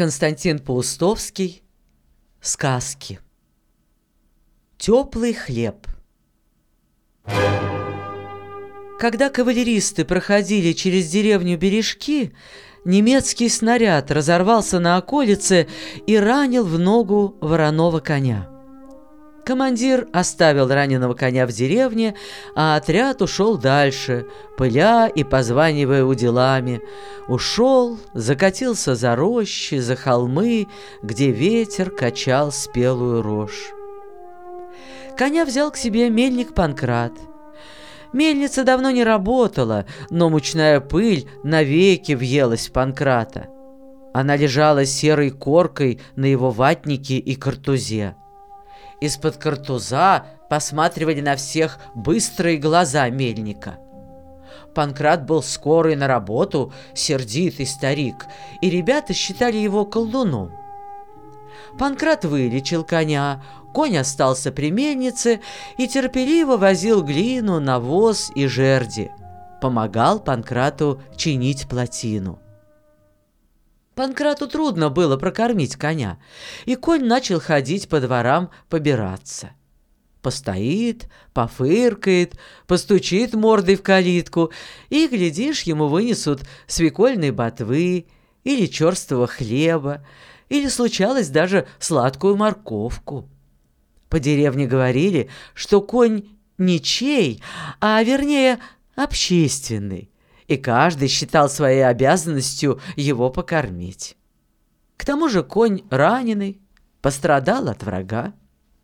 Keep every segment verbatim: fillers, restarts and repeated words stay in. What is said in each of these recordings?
Константин Паустовский. Сказки. Теплый хлеб. Когда кавалеристы проходили через деревню Бережки, немецкий снаряд разорвался на околице и ранил в ногу вороного коня. Командир оставил раненого коня в деревне, а отряд ушел дальше, пыля и позванивая уделами. Ушел, закатился за рощи, за холмы, где ветер качал спелую рожь. Коня взял к себе мельник Панкрат. Мельница давно не работала, но мучная пыль навеки въелась в Панкрата. Она лежала серой коркой на его ватнике и картузе. Из-под картуза посматривали на всех быстрые глаза мельника. Панкрат был скорый на работу, сердитый старик, и ребята считали его колдуном. Панкрат вылечил коня, конь остался при мельнице и терпеливо возил глину, навоз и жерди. Помогал Панкрату чинить плотину. Панкрату трудно было прокормить коня, и конь начал ходить по дворам побираться. Постоит, пофыркает, постучит мордой в калитку, и, глядишь, ему вынесут свекольной ботвы или черствого хлеба, или, случалось, даже сладкую морковку. По деревне говорили, что конь ничей, а вернее общественный, и каждый считал своей обязанностью его покормить. К тому же конь раненый, пострадал от врага.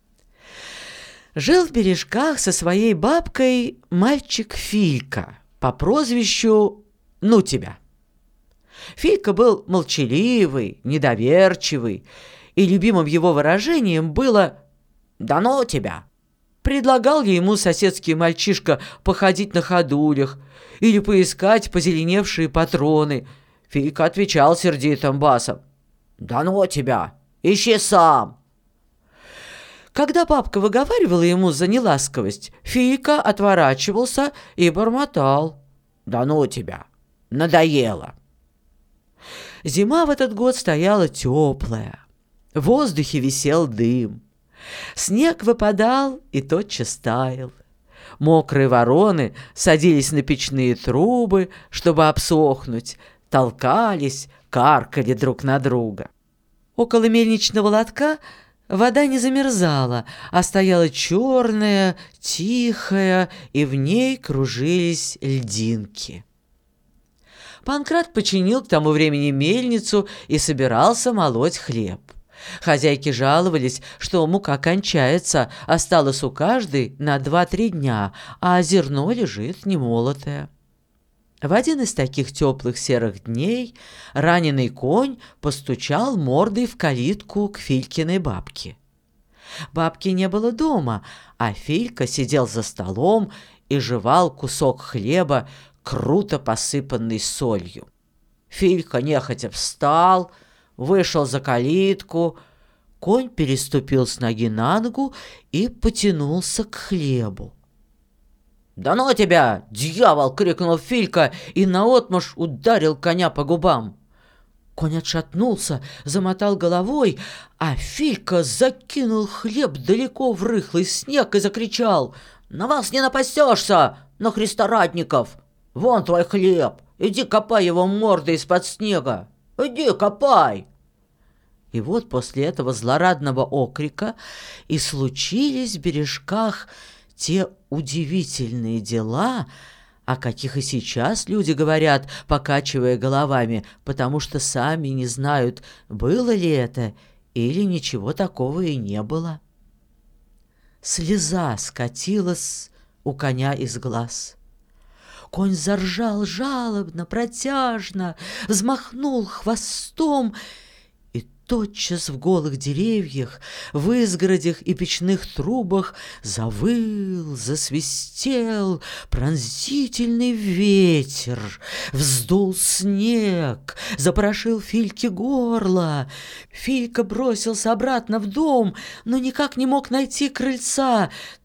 Жил в Бережках со своей бабкой мальчик Филька по прозвищу «Ну тебя». Филька был молчаливый, недоверчивый, и любимым его выражением было «Да ну тебя!». Предлагал ли ему соседский мальчишка походить на ходулях или поискать позеленевшие патроны, Филька отвечал сердитым басом: «Да ну тебя! Ищи сам!». Когда бабка выговаривала ему за неласковость, Филька отворачивался и бормотал: «Да ну тебя! Надоело!». Зима в этот год стояла теплая, в воздухе висел дым. Снег выпадал и тотчас таял. Мокрые вороны садились на печные трубы, чтобы обсохнуть, толкались, каркали друг на друга. Около мельничного лотка вода не замерзала, а стояла черная, тихая, и в ней кружились льдинки. Панкрат починил к тому времени мельницу и собирался молоть хлеб. Хозяйки жаловались, что мука кончается, осталось у каждой на два-три дня, а зерно лежит немолотое. В один из таких теплых серых дней раненый конь постучал мордой в калитку к Филькиной бабке. Бабки не было дома, а Филька сидел за столом и жевал кусок хлеба, круто посыпанный солью. Филька нехотя встал, вышел за калитку, конь переступил с ноги на ногу и потянулся к хлебу. «Да ну тебя, дьявол!» — крикнул Филька и наотмашь ударил коня по губам. Конь отшатнулся, замотал головой, а Филька закинул хлеб далеко в рыхлый снег и закричал: «На вас не напасешься, на христорадников! Вон твой хлеб, иди копай его мордой из-под снега! Иди копай!». И вот после этого злорадного окрика и случились в Бережках те удивительные дела, о каких и сейчас люди говорят, покачивая головами, потому что сами не знают, было ли это или ничего такого и не было. Слеза скатилась у коня из глаз. Конь заржал жалобно, протяжно, взмахнул хвостом, и тотчас в голых деревьях, в изгородях и печных трубах завыл, засвистел пронзительный ветер, вздул снег, запорошил Фильке горло. Филька бросился обратно в дом, но никак не мог найти крыльца.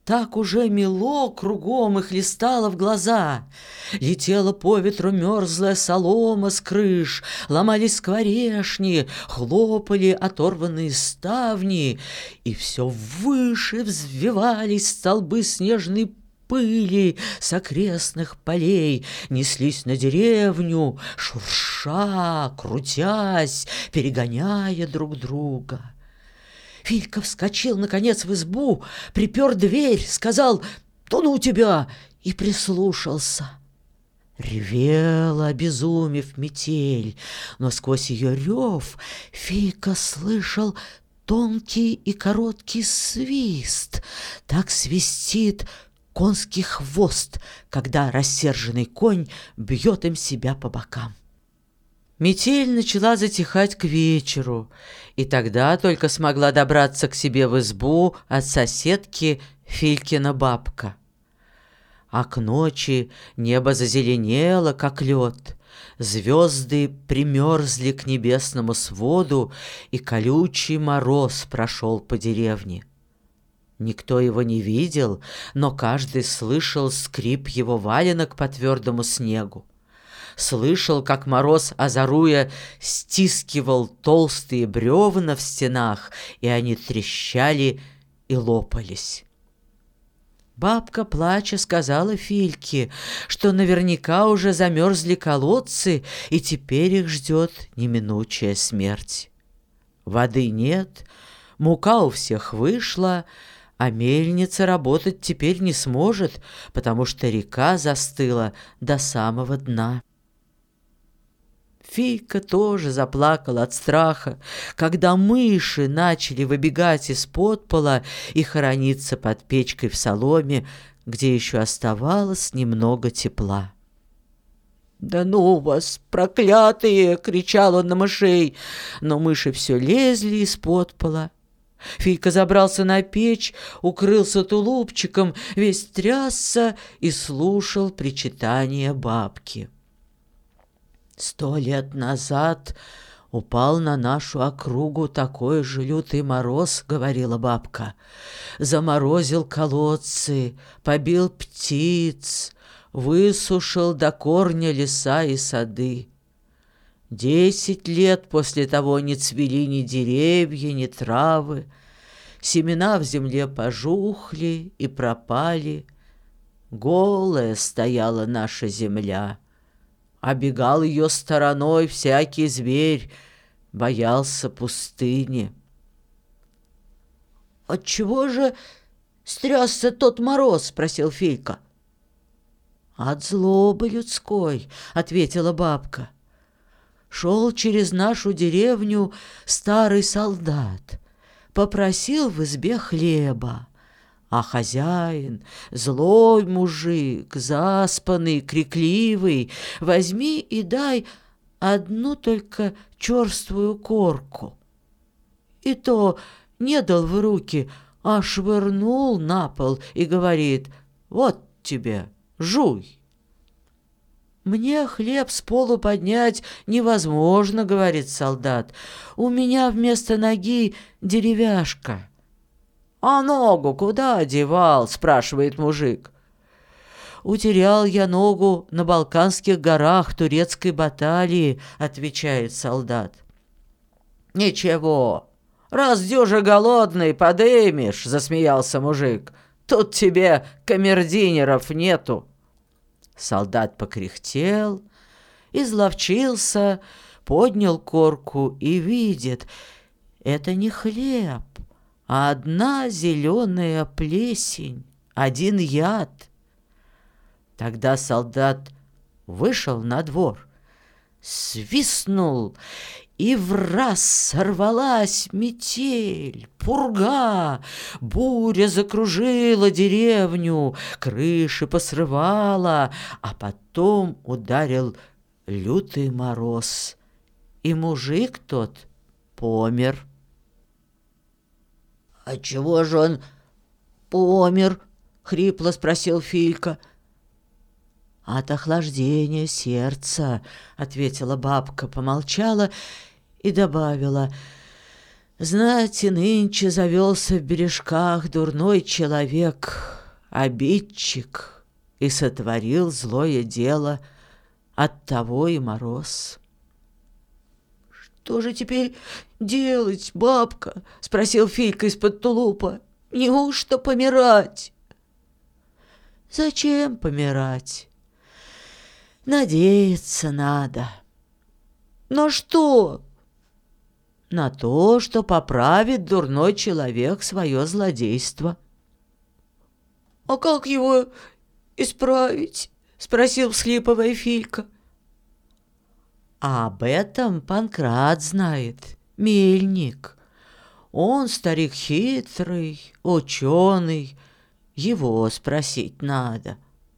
Так уже мело кругом и хлестало в глаза. Летела по ветру мерзлая солома с крыш, ломались скворечни, хлопали оторванные ставни, и все выше взвивались столбы снежной пыли с окрестных полей, неслись на деревню, шурша, крутясь, перегоняя друг друга. Филька вскочил, наконец, в избу, припер дверь, сказал «Да ну тебя!» и прислушался. Ревела, обезумев, метель, но сквозь ее рев Филька слышал тонкий и короткий свист. Так свистит конский хвост, когда рассерженный конь бьет им себя по бокам. Метель начала затихать к вечеру, и тогда только смогла добраться к себе в избу от соседки Филькина бабка. А к ночи небо зазеленело, как лед, звезды примерзли к небесному своду, и колючий мороз прошел по деревне. Никто его не видел, но каждый слышал скрип его валенок по твердому снегу. Слышал, как мороз, озаруя, стискивал толстые бревна в стенах, и они трещали и лопались. Бабка, плача, сказала Фильке, что наверняка уже замерзли колодцы, и теперь их ждет неминучая смерть. Воды нет, мука у всех вышла, а мельница работать теперь не сможет, потому что река застыла до самого дна. Филька тоже заплакала от страха, когда мыши начали выбегать из-под пола и хорониться под печкой в соломе, где еще оставалось немного тепла. «Да ну вас, проклятые!» — кричал он на мышей, но мыши все лезли из-под пола. Филька забрался на печь, укрылся тулупчиком, весь трясся и слушал причитания бабки. Сто лет назад упал на нашу округу такой же лютый мороз, — говорила бабка. Заморозил колодцы, побил птиц, высушил до корня леса и сады. Десять лет после того не цвели ни деревья, ни травы. Семена в земле пожухли и пропали. Голая стояла наша земля. Обегал ее стороной всякий зверь, боялся пустыни. «Отчего же стрясся тот мороз?» — спросил Филька. «От злобы людской», — ответила бабка. «Шел через нашу деревню старый солдат, попросил в избе хлеба. А хозяин, злой мужик, заспанный, крикливый, возьми и дай одну только черствую корку. И то не дал в руки, а швырнул на пол и говорит: вот тебе, жуй. «Мне хлеб с полу поднять невозможно, — говорит солдат, — у меня вместо ноги деревяшка». «А ногу куда одевал?» — спрашивает мужик. «Утерял я ногу на Балканских горах турецкой баталии», — отвечает солдат. «Ничего, раз дюже голодный, подымешь», — засмеялся мужик. «Тут тебе камердинеров нету». Солдат покряхтел, изловчился, поднял корку и видит — это не хлеб, а одна зеленая плесень, один яд. Тогда солдат вышел на двор, свистнул, и враз сорвалась метель, пурга, буря закружила деревню, крыши посрывала, а потом ударил лютый мороз, и мужик тот помер. «А чего же он помер?» — хрипло спросил Филька. «От охлаждения сердца», — ответила бабка, помолчала и добавила: Знать, и нынче завелся в бережках дурной человек, обидчик, и сотворил злое дело, оттого и мороз. «Что же теперь делать, бабка?» — спросил Филька из-под тулупа. «Неужто помирать?» «Зачем помирать? Надеяться надо». «На что?» «На то, что поправит дурной человек свое злодейство». «А как его исправить?» — спросил, всхлипывая, Филька. «А об этом Панкрат знает, мельник. Он старик хитрый, ученый, его спросить надо».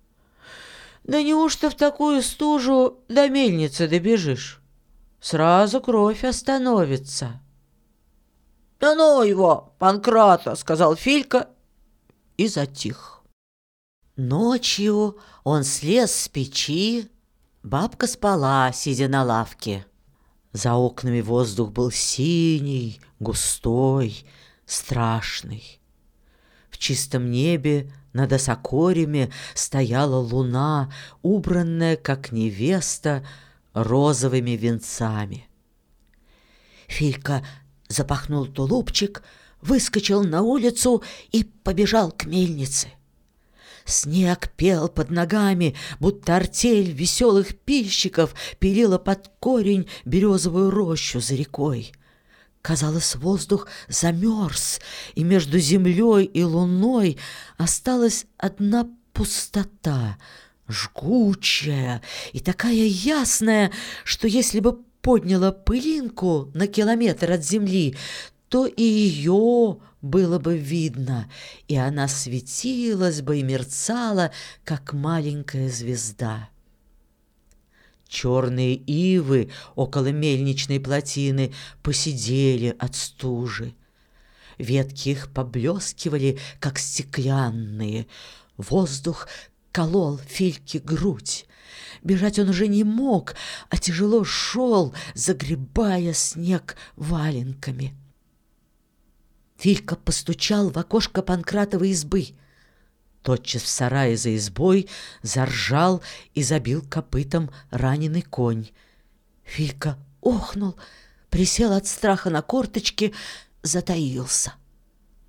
«Да неужто в такую стужу до мельницы добежишь? Сразу кровь остановится». «Да ну его, Панкрата!» — сказал Филька и затих. Ночью он слез с печи, бабка спала, сидя на лавке. За окнами воздух был синий, густой, страшный. В чистом небе над осокорями стояла луна, убранная, как невеста, розовыми венцами. Филька запахнул тулупчик, выскочил на улицу и побежал к мельнице. Снег пел под ногами, будто артель веселых пильщиков пилила под корень березовую рощу за рекой. Казалось, воздух замерз, и между землей и луной осталась одна пустота, жгучая и такая ясная, что если бы подняла пылинку на километр от земли, то и ее было бы видно, и она светилась бы и мерцала, как маленькая звезда. Черные ивы около мельничной плотины поседели от стужи. Ветки их поблескивали, как стеклянные. Воздух колол Фильке грудь. Бежать он уже не мог, а тяжело шел, загребая снег валенками. Филька постучал в окошко Панкратовой избы. Тотчас в сарае за избой заржал и забил копытом раненый конь. Филька охнул, присел от страха на корточки, затаился.